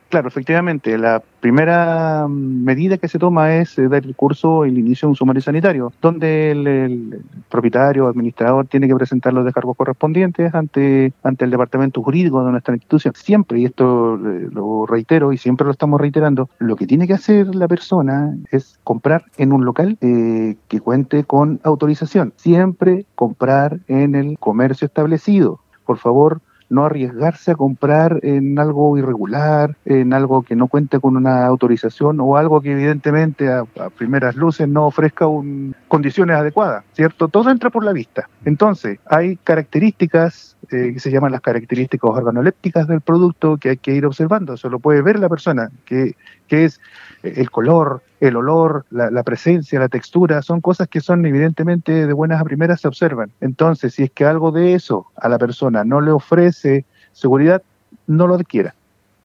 Claro, efectivamente, la primera medida que se toma es dar el curso, el inicio de un sumario sanitario, donde el propietario o administrador tiene que presentar los descargos correspondientes ante el departamento jurídico de nuestra institución. Siempre, y esto lo reitero y siempre lo estamos reiterando, lo que tiene que hacer la persona es comprar en un local que cuente con autorización. Siempre comprar en el comercio establecido. Por favor, no arriesgarse a comprar en algo irregular, en algo que no cuente con una autorización o algo que evidentemente a primeras luces no ofrezca condiciones adecuadas, ¿cierto? Todo entra por la vista. Entonces, hay características que se llaman las características organolépticas del producto que hay que ir observando. Eso lo puede ver la persona, que es el color, el olor, la presencia, la textura, son cosas que son evidentemente de buenas a primeras se observan. Entonces, si es que algo de eso a la persona no le ofrece seguridad, no lo adquiera.